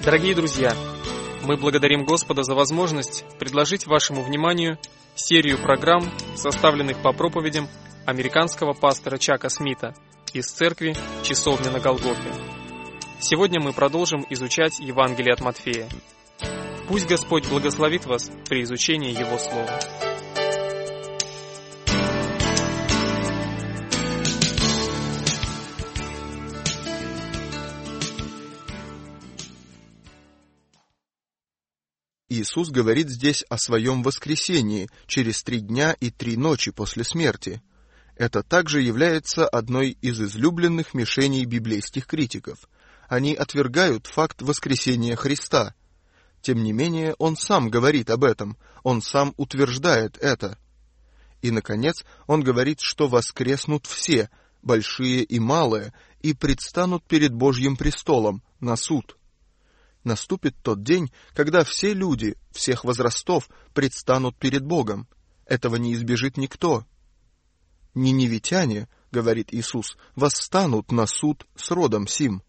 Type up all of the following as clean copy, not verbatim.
Дорогие друзья, мы благодарим Господа за возможность предложить вашему вниманию серию программ, составленных по проповедям американского пастора Чака Смита из церкви «Часовня на Голгофе». Сегодня мы продолжим изучать Евангелие от Матфея. Пусть Господь благословит вас при изучении Его Слова. Иисус говорит здесь о своем воскресении через 3 дня и 3 ночи после смерти. Это также является одной из излюбленных мишеней библейских критиков. Они отвергают факт воскресения Христа. Тем не менее, Он сам говорит об этом, Он сам утверждает это. И, наконец, Он говорит, что воскреснут все, большие и малые, и предстанут перед Божьим престолом на суд. Наступит тот день, когда все люди, всех возрастов, предстанут перед Богом. Этого не избежит никто. «Ниневитяне, — говорит Иисус, — восстанут на суд с родом сим».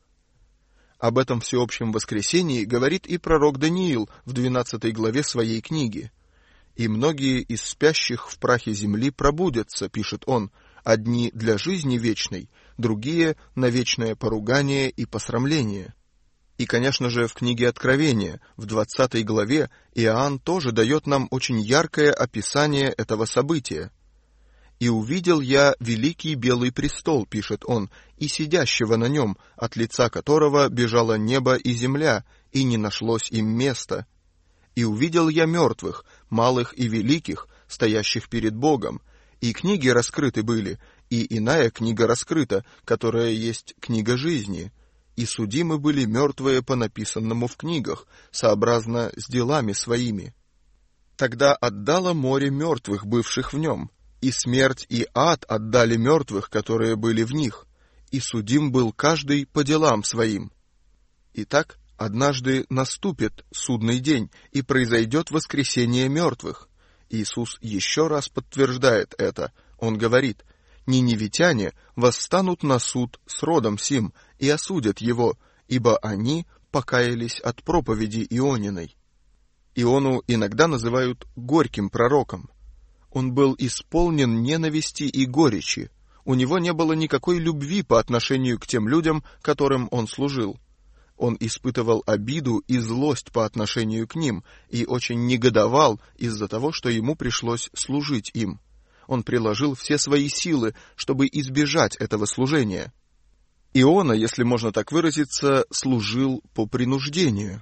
Об этом всеобщем воскресении говорит и пророк Даниил в 12 главе своей книги. «И многие из спящих в прахе земли пробудятся, — пишет он, — одни для жизни вечной, другие — на вечное поругание и посрамление». И, конечно же, в книге Откровения, в 20 главе, Иоанн тоже дает нам очень яркое описание этого события. «И увидел я великий белый престол, — пишет он, — и сидящего на нем, от лица которого бежало небо и земля, и не нашлось им места. И увидел я мертвых, малых и великих, стоящих перед Богом, и книги раскрыты были, и иная книга раскрыта, которая есть книга жизни. И судимы были мертвые по написанному в книгах, сообразно с делами своими. Тогда отдало море мертвых, бывших в нем, и смерть и ад отдали мертвых, которые были в них, и судим был каждый по делам своим. Итак, однажды наступит судный день, и произойдет воскресение мертвых. Иисус еще раз подтверждает это. Он говорит: «Ниневитяне восстанут на суд с родом сим и осудят его, ибо они покаялись от проповеди Иониной». Иону иногда называют горьким пророком. Он был исполнен ненависти и горечи. У него не было никакой любви по отношению к тем людям, которым он служил. Он испытывал обиду и злость по отношению к ним и очень негодовал из-за того, что ему пришлось служить им. Он приложил все свои силы, чтобы избежать этого служения. Иона, если можно так выразиться, служил по принуждению.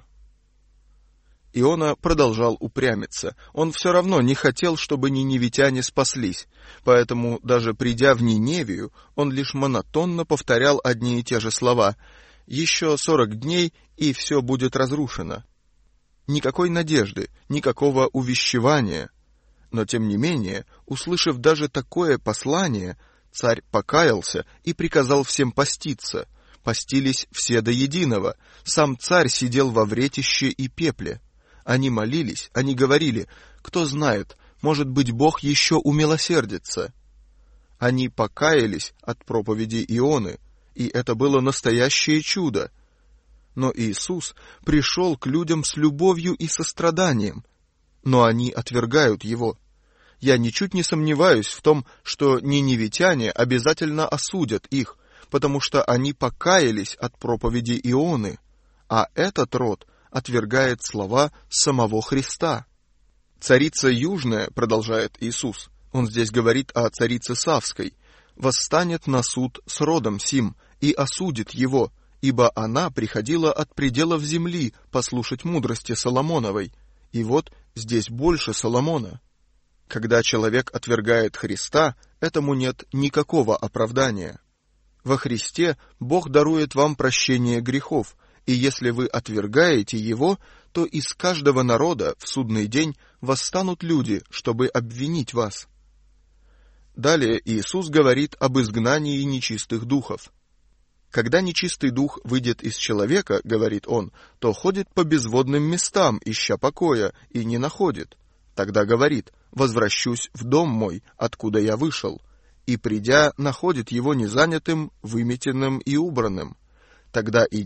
Иона продолжал упрямиться. Он все равно не хотел, чтобы ниневитяне спаслись, поэтому, даже придя в Ниневию, он лишь монотонно повторял одни и те же слова: «Еще 40 дней, и все будет разрушено». Никакой надежды, никакого увещевания. Но, тем не менее, услышав даже такое послание, царь покаялся и приказал всем поститься. Постились все до единого. Сам царь сидел во вретище и пепле. Они молились, они говорили: «Кто знает, может быть, Бог еще умилосердится». Они покаялись от проповеди Ионы, и это было настоящее чудо. Но Иисус пришел к людям с любовью и состраданием, но они отвергают Его. Я ничуть не сомневаюсь в том, что ниневитяне обязательно осудят их, потому что они покаялись от проповеди Ионы, а этот род отвергает слова самого Христа. «Царица Южная, — продолжает Иисус, — он здесь говорит о царице Савской, — восстанет на суд с родом сим и осудит его, ибо она приходила от пределов земли послушать мудрости Соломоновой, и вот здесь больше Соломона». Когда человек отвергает Христа, этому нет никакого оправдания. Во Христе Бог дарует вам прощение грехов, и если вы отвергаете Его, то из каждого народа в судный день восстанут люди, чтобы обвинить вас. Далее Иисус говорит об изгнании нечистых духов. «Когда нечистый дух выйдет из человека, — говорит он, — то ходит по безводным местам, ища покоя, и не находит. Тогда говорит: возвращусь в дом мой, откуда я вышел, и, придя, находит его незанятым, выметенным и убранным. Тогда идет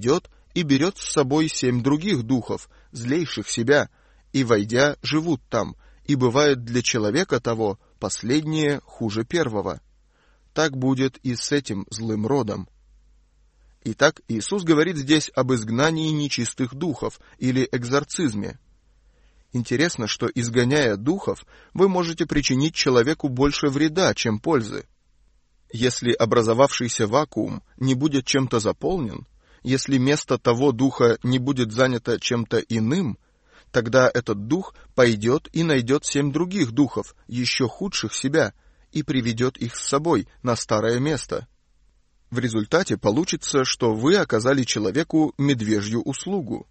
и берет с собой 7 других духов, злейших себя, и, войдя, живут там, и бывает для человека того последнее хуже первого. Так будет и с этим злым родом. Итак, Иисус говорит здесь об изгнании нечистых духов или экзорцизме. Интересно, что, изгоняя духов, вы можете причинить человеку больше вреда, чем пользы. Если образовавшийся вакуум не будет чем-то заполнен, если место того духа не будет занято чем-то иным, тогда этот дух пойдет и найдет 7 других духов, еще худших себя, и приведет их с собой на старое место. В результате получится, что вы оказали человеку медвежью услугу.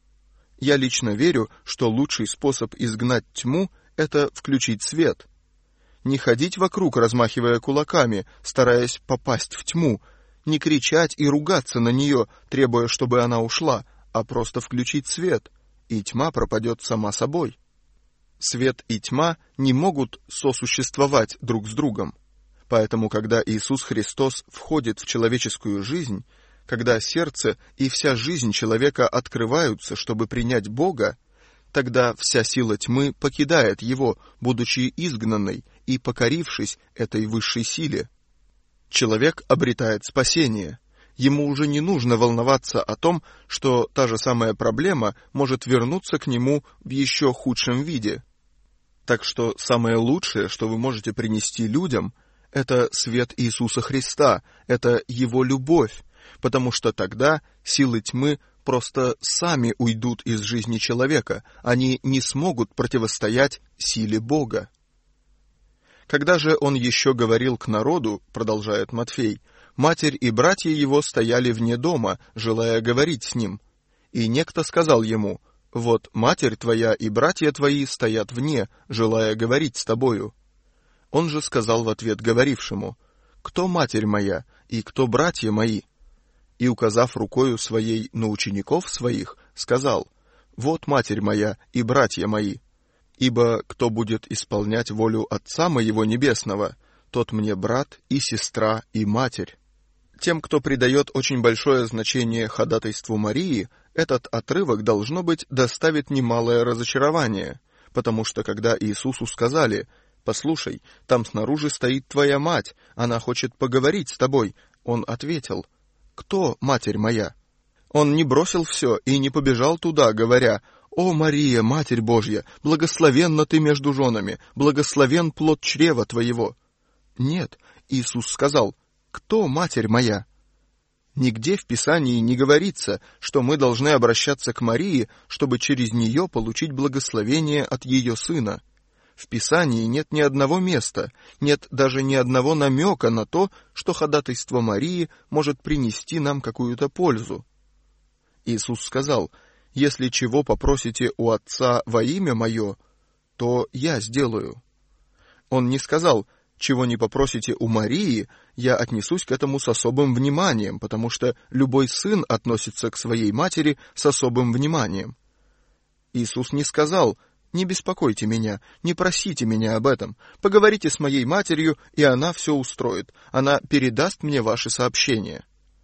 Я лично верю, что лучший способ изгнать тьму — это включить свет. Не ходить вокруг, размахивая кулаками, стараясь попасть в тьму, не кричать и ругаться на нее, требуя, чтобы она ушла, а просто включить свет, и тьма пропадет сама собой. Свет и тьма не могут сосуществовать друг с другом. Поэтому, когда Иисус Христос входит в человеческую жизнь, когда сердце и вся жизнь человека открываются, чтобы принять Бога, тогда вся сила тьмы покидает его, будучи изгнанной и покорившись этой высшей силе. Человек обретает спасение. Ему уже не нужно волноваться о том, что та же самая проблема может вернуться к нему в еще худшем виде. Так что самое лучшее, что вы можете принести людям, это свет Иисуса Христа, это Его любовь, потому что тогда силы тьмы просто сами уйдут из жизни человека, они не смогут противостоять силе Бога. Когда же он еще говорил к народу, продолжает Матфей, матерь и братья его стояли вне дома, желая говорить с ним. И некто сказал ему: «Вот матерь твоя и братья твои стоят вне, желая говорить с тобою». Он же сказал в ответ говорившему: «Кто матерь моя и кто братья мои?» И, указав рукою своей на учеников своих, сказал: «Вот матерь моя и братья мои. Ибо кто будет исполнять волю Отца моего Небесного, тот мне брат и сестра и матерь». Тем, кто придает очень большое значение ходатайству Марии, этот отрывок, должно быть, доставит немалое разочарование, потому что когда Иисусу сказали: «Послушай, там снаружи стоит твоя мать, она хочет поговорить с тобой», он ответил: «Кто матерь моя?» Он не бросил все и не побежал туда, говоря: «О, Мария, Матерь Божья, благословенна ты между женами, благословен плод чрева твоего». Нет, Иисус сказал: «Кто матерь моя?» Нигде в Писании не говорится, что мы должны обращаться к Марии, чтобы через нее получить благословение от ее Сына. В Писании нет ни одного места, нет даже ни одного намека на то, что ходатайство Марии может принести нам какую-то пользу. Иисус сказал: «Если чего попросите у Отца во имя Мое, то Я сделаю». Он не сказал: «Чего не попросите у Марии, я отнесусь к этому с особым вниманием, потому что любой сын относится к своей матери с особым вниманием». Иисус не сказал: «Не беспокойте меня, не просите меня об этом. Поговорите с моей матерью, и она все устроит. Она передаст мне ваши сообщения».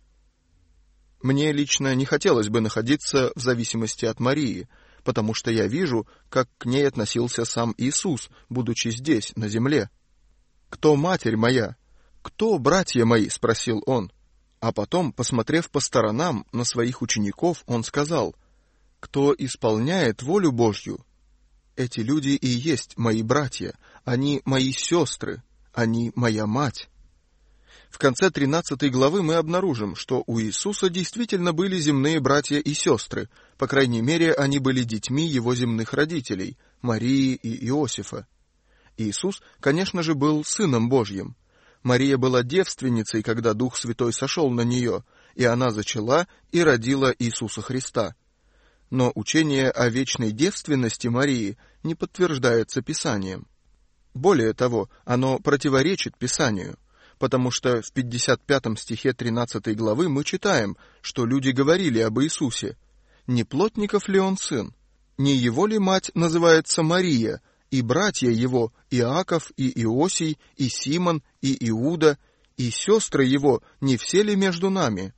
Мне лично не хотелось бы находиться в зависимости от Марии, потому что я вижу, как к ней относился сам Иисус, будучи здесь, на земле. «Кто матерь моя? Кто братья мои?» — спросил он. А потом, посмотрев по сторонам на своих учеников, он сказал: «Кто исполняет волю Божью, эти люди и есть мои братья, они мои сестры, они моя мать». В конце 13 главы мы обнаружим, что у Иисуса действительно были земные братья и сестры, по крайней мере, они были детьми его земных родителей, Марии и Иосифа. Иисус, конечно же, был Сыном Божьим. Мария была девственницей, когда Дух Святой сошел на нее, и она зачала и родила Иисуса Христа. Но учение о вечной девственности Марии не подтверждается Писанием. Более того, оно противоречит Писанию, потому что в 55 стихе 13 главы мы читаем, что люди говорили об Иисусе: «Не плотников ли он сын? Не его ли мать называется Мария, и братья его Иаков и Иосий, и Симон, и Иуда, и сестры его, не все ли между нами?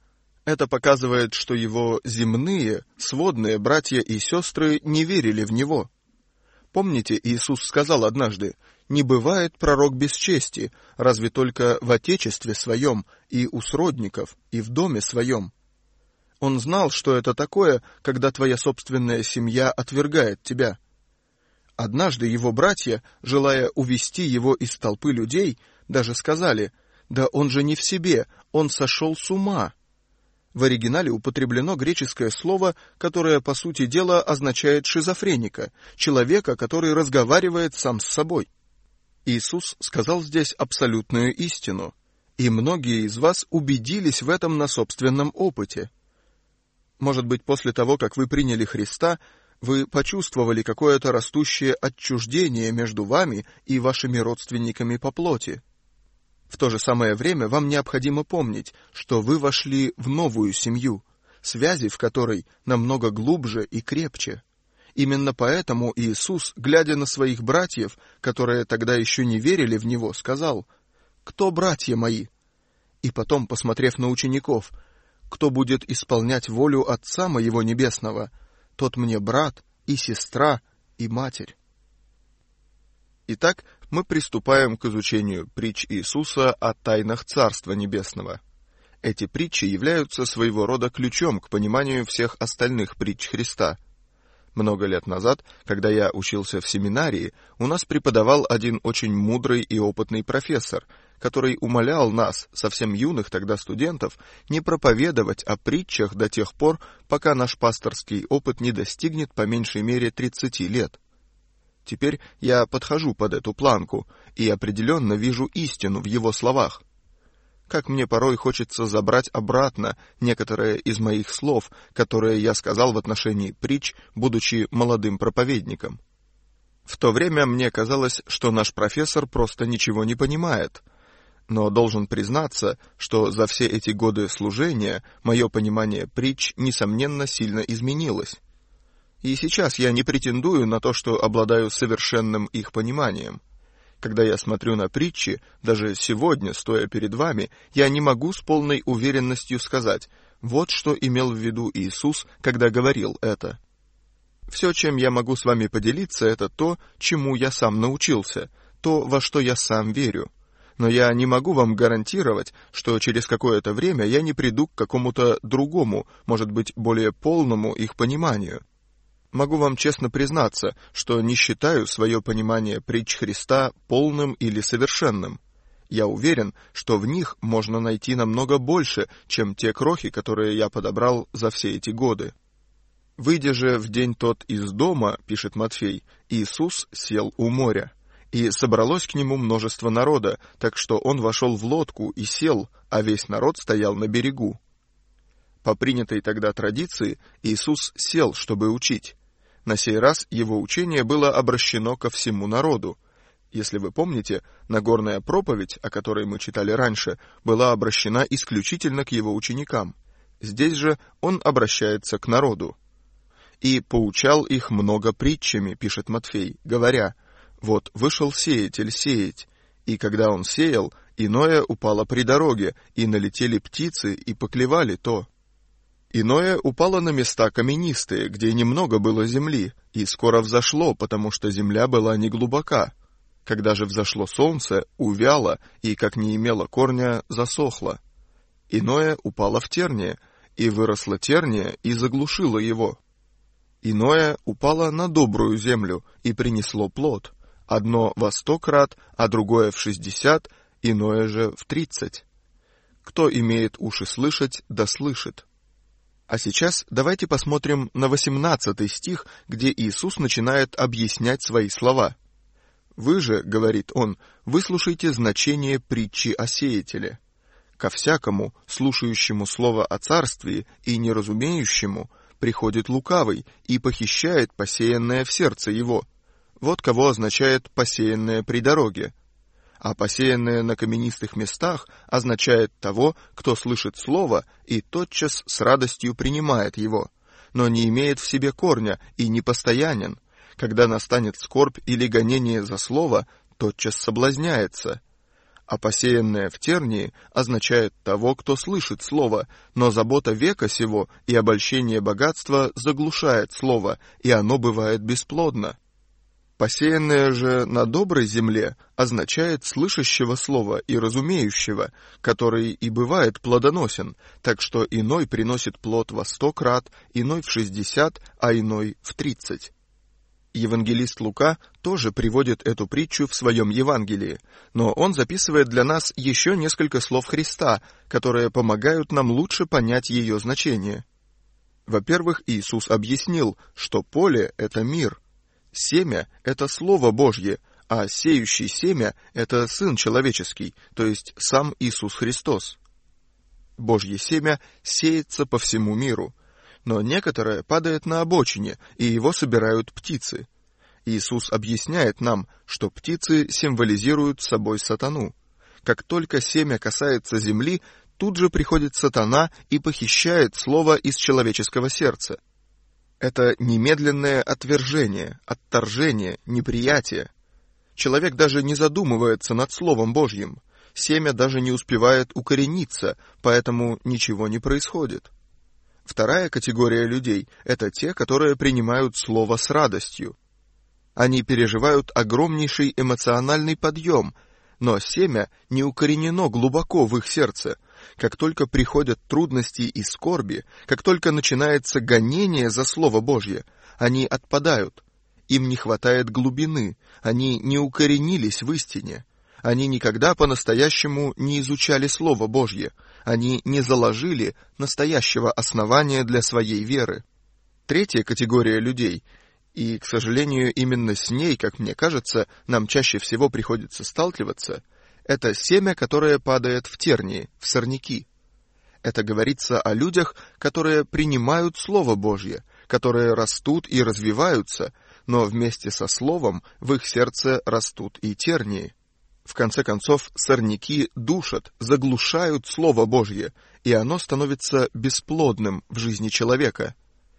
Это показывает, что его земные, сводные братья и сестры не верили в него. Помните, Иисус сказал однажды: «Не бывает пророк без чести, разве только в отечестве своем, и у сродников, и в доме своем». Он знал, что это такое, когда твоя собственная семья отвергает тебя. Однажды его братья, желая увести его из толпы людей, даже сказали: «Да он же не в себе, он сошел с ума». В оригинале употреблено греческое слово, которое, по сути дела, означает шизофреника, человека, который разговаривает сам с собой. Иисус сказал здесь абсолютную истину, и многие из вас убедились в этом на собственном опыте. Может быть, после того, как вы приняли Христа, вы почувствовали какое-то растущее отчуждение между вами и вашими родственниками по плоти. В то же самое время вам необходимо помнить, что вы вошли в новую семью, связи в которой намного глубже и крепче. Именно поэтому Иисус, глядя на своих братьев, которые тогда еще не верили в Него, сказал: «Кто братья мои?» И потом, посмотрев на учеников: «Кто будет исполнять волю Отца моего Небесного, тот мне брат и сестра и матерь». Итак, мы приступаем к изучению притч Иисуса о тайнах Царства Небесного. Эти притчи являются своего рода ключом к пониманию всех остальных притч Христа. Много лет назад, когда я учился в семинарии, у нас преподавал один очень мудрый и опытный профессор, который умолял нас, совсем юных тогда студентов, не проповедовать о притчах до тех пор, пока наш пасторский опыт не достигнет по меньшей мере 30 лет. Теперь я подхожу под эту планку и определенно вижу истину в его словах. Как мне порой хочется забрать обратно некоторые из моих слов, которые я сказал в отношении притч, будучи молодым проповедником. В то время мне казалось, что наш профессор просто ничего не понимает. Но должен признаться, что за все эти годы служения мое понимание притч, несомненно, сильно изменилось. И сейчас я не претендую на то, что обладаю совершенным их пониманием. Когда я смотрю на притчи, даже сегодня, стоя перед вами, я не могу с полной уверенностью сказать: вот что имел в виду Иисус, когда говорил это. Все, чем я могу с вами поделиться, это то, чему я сам научился, то, во что я сам верю. Но я не могу вам гарантировать, что через какое-то время я не приду к какому-то другому, может быть, более полному их пониманию. Могу вам честно признаться, что не считаю свое понимание притч Христа полным или совершенным. Я уверен, что в них можно найти намного больше, чем те крохи, которые я подобрал за все эти годы. «Выйдя же в день тот из дома, — пишет Матфей, — Иисус сел у моря, и собралось к нему множество народа, так что он вошел в лодку и сел, а весь народ стоял на берегу. По принятой тогда традиции Иисус сел, чтобы учить. На сей раз его учение было обращено ко всему народу. Если вы помните, Нагорная проповедь, о которой мы читали раньше, была обращена исключительно к его ученикам. Здесь же он обращается к народу. «И поучал их много притчами, — пишет Матфей, — говоря: вот вышел сеятель сеять, и когда он сеял, иное упало при дороге, и налетели птицы, и поклевали то. Иное упало на места каменистые, где немного было земли, и скоро взошло, потому что земля была неглубока. Когда же взошло солнце, увяло, и, как не имело корня, засохло. Иное упало в терние, и выросло терние, и заглушило его. Иное упало на добрую землю, и принесло плод. Одно во 100 крат, а другое в 60, иное же в 30. Кто имеет уши слышать, да слышит». А сейчас давайте посмотрим на 18 стих, где Иисус начинает объяснять свои слова. «Вы же, — говорит он, — выслушайте значение притчи о сеятеле. Ко всякому, слушающему слово о царствии и неразумеющему, приходит лукавый и похищает посеянное в сердце его. Вот кого означает посеянное при дороге. А посеянное на каменистых местах означает того, кто слышит слово и тотчас с радостью принимает его, но не имеет в себе корня и не постоянен. Когда настанет скорбь или гонение за слово, тотчас соблазняется. а посеянное в тернии означает того, кто слышит слово, но забота века сего и обольщение богатства заглушает слово, и оно бывает бесплодно. Посеянное же на доброй земле означает слышащего слова и разумеющего, который и бывает плодоносен, так что иной приносит плод во 100 крат, иной в 60, а иной в 30. Евангелист Лука тоже приводит эту притчу в своем Евангелии, но он записывает для нас еще несколько слов Христа, которые помогают нам лучше понять ее значение. Во-первых, Иисус объяснил, что поле — это мир, семя — это Слово Божье, а сеющий семя — это Сын Человеческий, то есть сам Иисус Христос. Божье семя сеется по всему миру, но некоторое падает на обочине, и его собирают птицы. Иисус объясняет нам, что птицы символизируют собой сатану. Как только семя касается земли, тут же приходит сатана и похищает слово из человеческого сердца. Это немедленное отвержение, отторжение, неприятие. Человек даже не задумывается над Словом Божьим. Семя даже не успевает укорениться, поэтому ничего не происходит. Вторая категория людей — это те, которые принимают Слово с радостью. Они переживают огромнейший эмоциональный подъем, но семя не укоренено глубоко в их сердце. Как только приходят трудности и скорби, как только начинается гонение за Слово Божье, они отпадают. Им не хватает глубины, они не укоренились в истине. Они никогда по-настоящему не изучали Слово Божье, они не заложили настоящего основания для своей веры. Третья категория людей, и, к сожалению, именно с ней, как мне кажется, нам чаще всего приходится сталкиваться, это семя, которое падает в тернии, в сорняки. Это говорится о людях, которые принимают Слово Божье, которые растут и развиваются, но вместе со Словом в их сердце растут и тернии. В конце концов, сорняки душат, заглушают Слово Божье, и оно становится бесплодным в жизни человека.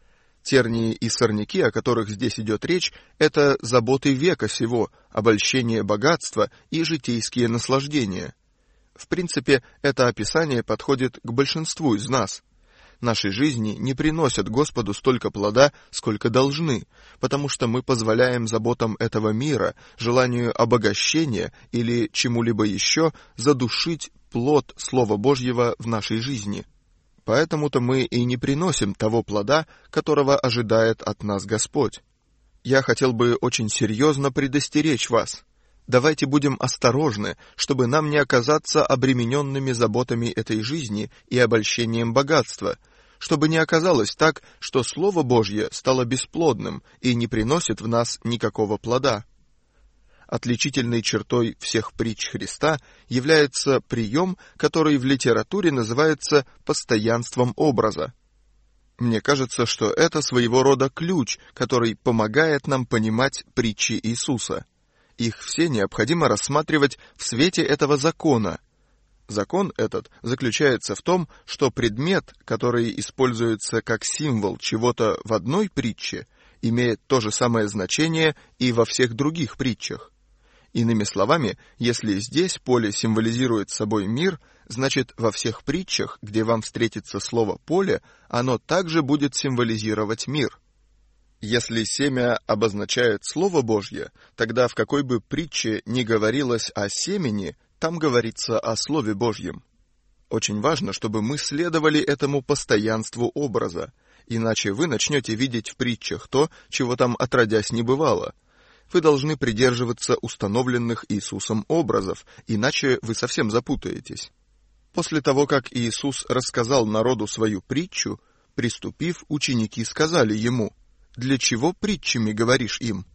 Тернии и сорняки, о которых здесь идет речь, это заботы века сего, обольщение богатства и житейские наслаждения. В принципе, это описание подходит к большинству из нас. Наши жизни не приносят Господу столько плода, сколько должны, потому что мы позволяем заботам этого мира, желанию обогащения или чему-либо еще задушить плод Слова Божьего в нашей жизни. Поэтому-то мы и не приносим того плода, которого ожидает от нас Господь. Я хотел бы очень серьезно предостеречь вас. Давайте будем осторожны, чтобы нам не оказаться обремененными заботами этой жизни и обольщением богатства, чтобы не оказалось так, что Слово Божье стало бесплодным и не приносит в нас никакого плода. Отличительной чертой всех притч Христа является прием, который в литературе называется постоянством образа. Мне кажется, что это своего рода ключ, который помогает нам понимать притчи Иисуса. Их все необходимо рассматривать в свете этого закона. Закон этот заключается в том, что предмет, который используется как символ чего-то в одной притче, имеет то же самое значение и во всех других притчах. Иными словами, если здесь поле символизирует собой мир, значит, во всех притчах, где вам встретится слово «поле», оно также будет символизировать мир. Если семя обозначает Слово Божье, тогда в какой бы притче ни говорилось о семени, там говорится о Слове Божьем. Очень важно, чтобы мы следовали этому постоянству образа, иначе вы начнете видеть в притчах то, чего там отродясь не бывало. Вы должны придерживаться установленных Иисусом образов, иначе вы совсем запутаетесь. После того, как Иисус рассказал народу свою притчу, приступив, ученики сказали ему: «Для чего притчами говоришь им?»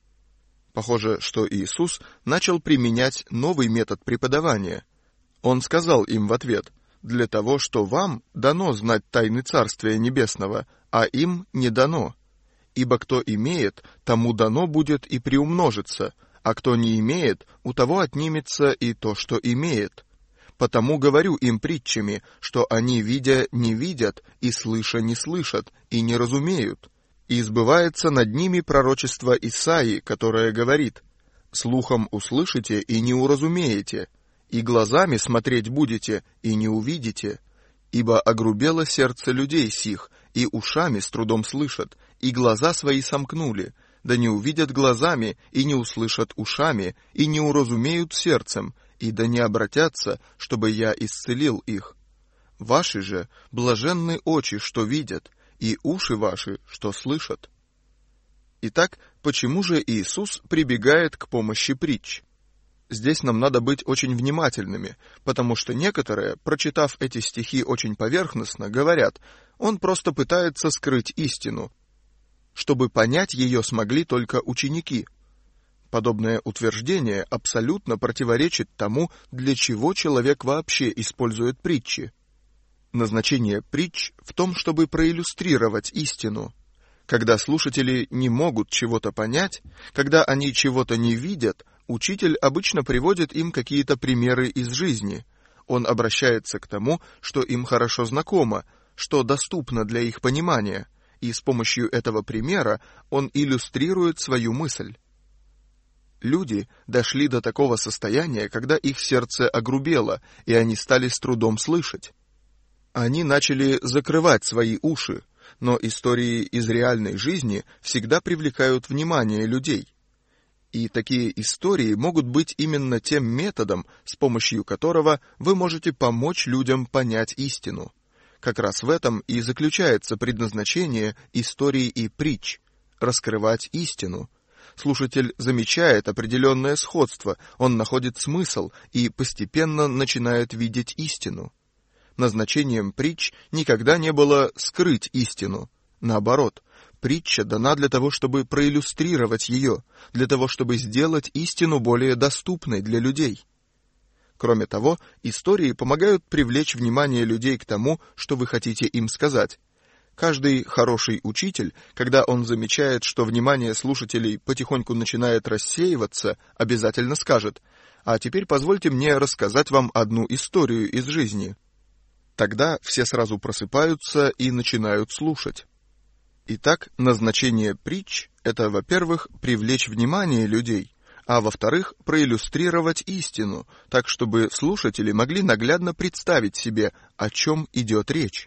Похоже, что Иисус начал применять новый метод преподавания. Он сказал им в ответ: «Для того, что вам дано знать тайны Царствия Небесного, а им не дано. Ибо кто имеет, тому дано будет и приумножится, а кто не имеет, у того отнимется и то, что имеет. Потому говорю им притчами, что они, видя, не видят, и слыша, не слышат, и не разумеют. И сбывается над ними пророчество Исаии, которое говорит: слухом услышите и не уразумеете, и глазами смотреть будете, и не увидите. Ибо огрубело сердце людей сих, и ушами с трудом слышат, и глаза свои сомкнули, да не увидят глазами, и не услышат ушами, и не уразумеют сердцем, и да не обратятся, чтобы я исцелил их. Ваши же блаженны очи, что видят, и уши ваши, что слышат». Итак, почему же Иисус прибегает к помощи притч? Здесь нам надо быть очень внимательными, потому что некоторые, прочитав эти стихи очень поверхностно, говорят, он просто пытается скрыть истину, чтобы понять ее смогли только ученики. Подобное утверждение абсолютно противоречит тому, для чего человек вообще использует притчи. Назначение притч в том, чтобы проиллюстрировать истину. Когда слушатели не могут чего-то понять, когда они чего-то не видят, учитель обычно приводит им какие-то примеры из жизни. Он обращается к тому, что им хорошо знакомо, что доступно для их понимания, и с помощью этого примера он иллюстрирует свою мысль. Люди дошли до такого состояния, когда их сердце огрубело, и они стали с трудом слышать. Они начали закрывать свои уши, но истории из реальной жизни всегда привлекают внимание людей. И такие истории могут быть именно тем методом, с помощью которого вы можете помочь людям понять истину. Как раз в этом и заключается предназначение историй и притч – раскрывать истину. Слушатель замечает определенное сходство, он находит смысл и постепенно начинает видеть истину. Назначением притч никогда не было скрыть истину. Наоборот, притча дана для того, чтобы проиллюстрировать ее, для того, чтобы сделать истину более доступной для людей. Кроме того, истории помогают привлечь внимание людей к тому, что вы хотите им сказать. Каждый хороший учитель, когда он замечает, что внимание слушателей потихоньку начинает рассеиваться, обязательно скажет: «А теперь позвольте мне рассказать вам одну историю из жизни». Тогда все сразу просыпаются и начинают слушать. Итак, назначение притч – это, во-первых, привлечь внимание людей, а во-вторых, проиллюстрировать истину, так чтобы слушатели могли наглядно представить себе, о чем идет речь.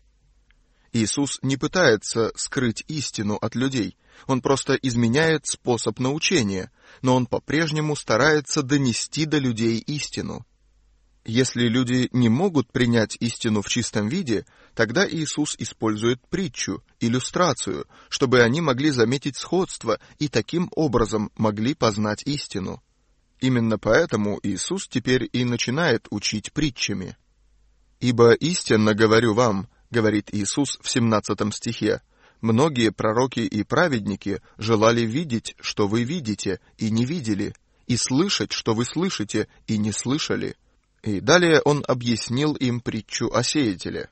Иисус не пытается скрыть истину от людей, он просто изменяет способ научения, но он по-прежнему старается донести до людей истину. Если люди не могут принять истину в чистом виде, тогда Иисус использует притчу, иллюстрацию, чтобы они могли заметить сходство и таким образом могли познать истину. Именно поэтому Иисус теперь и начинает учить притчами. «Ибо истинно говорю вам, — говорит Иисус в 17 стихе, — многие пророки и праведники желали видеть, что вы видите, и не видели, и слышать, что вы слышите, и не слышали». И далее он объяснил им притчу о сеятеле.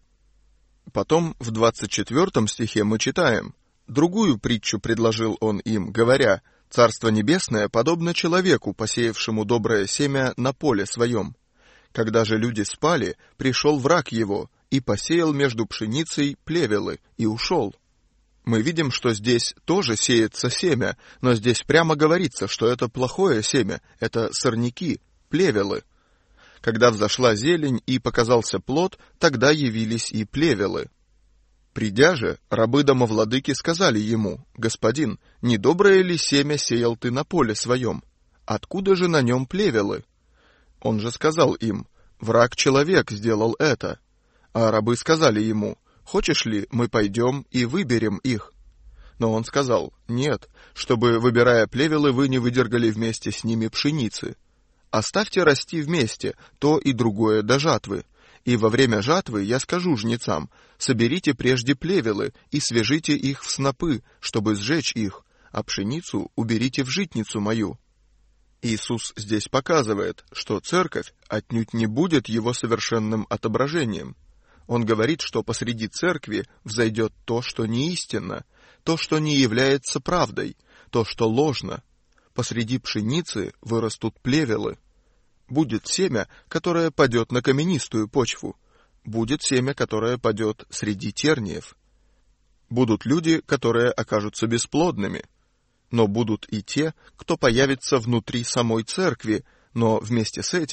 Потом в 24 стихе мы читаем: «Другую притчу предложил он им, говоря: Царство Небесное подобно человеку, посеявшему доброе семя на поле своем. Когда же люди спали, пришел враг его и посеял между пшеницей плевелы и ушел». Мы видим, что здесь тоже сеется семя, но здесь прямо говорится, что это плохое семя, это сорняки, плевелы. Когда взошла зелень и показался плод, тогда явились и плевелы. Придя же, рабы домовладыки сказали ему: «Господин, не доброе ли семя сеял ты на поле своем? Откуда же на нем плевелы?» Он же сказал им: «Враг-человек сделал это». А рабы сказали ему: «Хочешь ли, мы пойдем и выберем их?» Но он сказал: «Нет, чтобы, выбирая плевелы, вы не выдергали вместе с ними пшеницы. Оставьте расти вместе то и другое до жатвы. И во время жатвы я скажу жнецам: соберите прежде плевелы и свяжите их в снопы, чтобы сжечь их, а пшеницу уберите в житницу мою». Иисус здесь показывает, что церковь отнюдь не будет его совершенным отображением. Он говорит, что посреди церкви взойдет то, что не истинно, то, что не является правдой, то, что ложно. Посреди пшеницы вырастут плевелы. Будет семя, которое падет на каменистую почву. Будет семя, которое падет среди терниев. Будут люди, которые окажутся бесплодными. Но будут и те, кто появится внутри самой церкви, но вместе с этим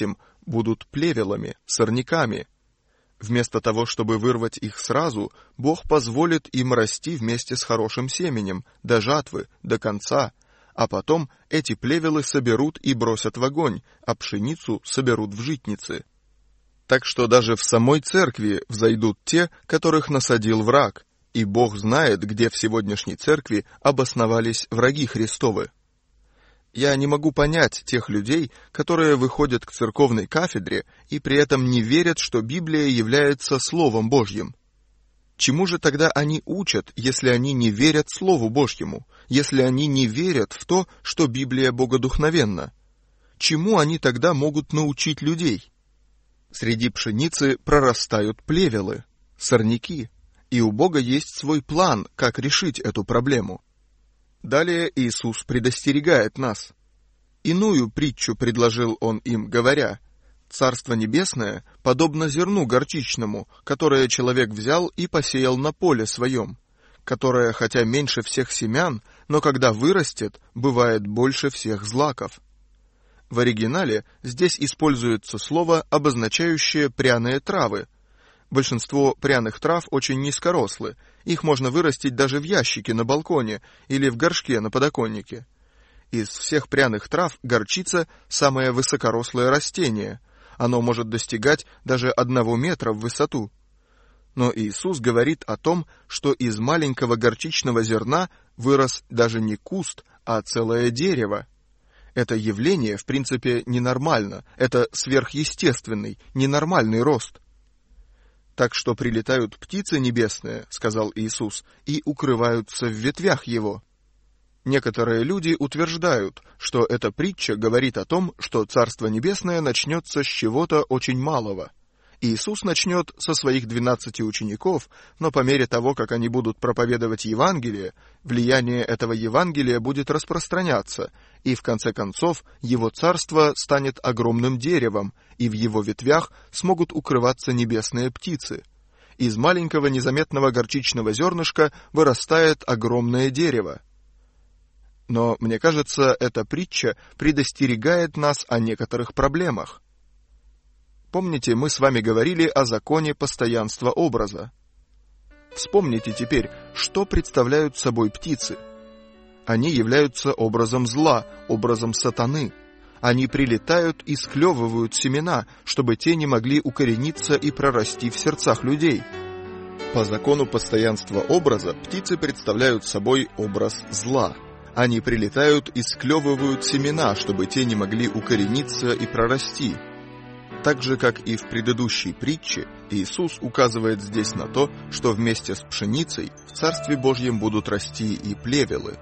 будут плевелами, сорняками. Вместо того, чтобы вырвать их сразу, Бог позволит им расти вместе с хорошим семенем, до жатвы, до конца, а потом эти плевелы соберут и бросят в огонь, а пшеницу соберут в житницы. Так что даже в самой церкви взойдут те, которых насадил враг, и Бог знает, где в сегодняшней церкви обосновались враги Христовы. Я не могу понять тех людей, которые выходят к церковной кафедре и при этом не верят, что Библия является Словом Божьим. Чему же тогда они учат, если они не верят Слову Божьему, если они не верят в то, что Библия богодухновенна? Чему они тогда могут научить людей? Среди пшеницы прорастают плевелы, сорняки, и у Бога есть свой план, как решить эту проблему. Далее Иисус предостерегает нас. Иную притчу предложил Он им, говоря: «Царство небесное подобно зерну горчичному, которое человек взял и посеял на поле своем, которое, хотя меньше всех семян, но когда вырастет, бывает больше всех злаков». В оригинале здесь используется слово, обозначающее пряные травы. Большинство пряных трав очень низкорослы, их можно вырастить даже в ящике на балконе или в горшке на подоконнике. Из всех пряных трав горчица – самое высокорослое растение, оно может достигать даже 1 метра в высоту. Но Иисус говорит о том, что из маленького горчичного зерна вырос даже не куст, а целое дерево. Это явление, в принципе, ненормально, это сверхъестественный, ненормальный рост. «Так что прилетают птицы небесные, — сказал Иисус, — и укрываются в ветвях его». Некоторые люди утверждают, что эта притча говорит о том, что Царство Небесное начнется с чего-то очень малого. Иисус начнет со своих 12 учеников, но по мере того, как они будут проповедовать Евангелие, влияние этого Евангелия будет распространяться, и в конце концов его царство станет огромным деревом, и в его ветвях смогут укрываться небесные птицы. Из маленького незаметного горчичного зернышка вырастает огромное дерево. Но, мне кажется, эта притча предостерегает нас о некоторых проблемах. Помните, мы с вами говорили о законе постоянства образа. Вспомните теперь, что представляют собой птицы. Они являются образом зла, образом сатаны. Они прилетают и склевывают семена, чтобы те не могли укорениться и прорасти в сердцах людей. По закону постоянства образа птицы представляют собой образ зла. Они прилетают и склевывают семена, чтобы те не могли укорениться и прорасти. Так же, как и в предыдущей притче, Иисус указывает здесь на то, что вместе с пшеницей в Царстве Божьем будут расти и плевелы.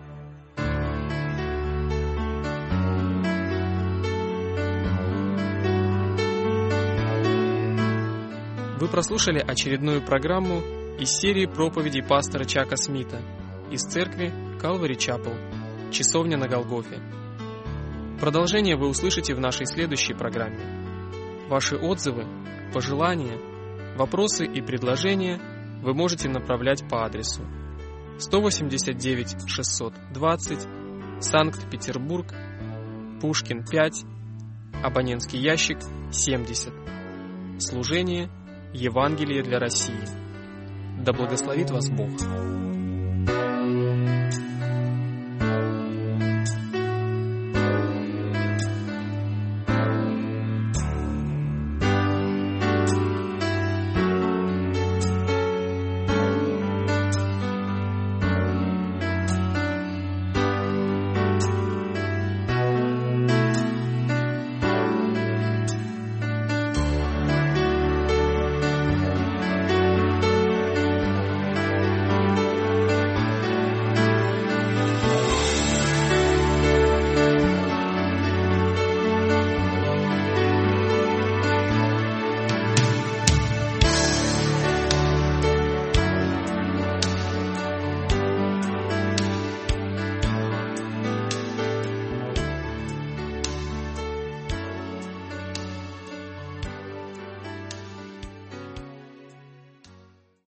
Вы прослушали очередную программу из серии проповедей пастора Чака Смита из церкви Calvary Chapel, часовня на Голгофе. Продолжение вы услышите в нашей следующей программе. Ваши отзывы, пожелания, вопросы и предложения вы можете направлять по адресу 189 620, Санкт-Петербург, Пушкин 5, абонентский ящик 70. Служение Евангелие для России. Да благословит вас Бог.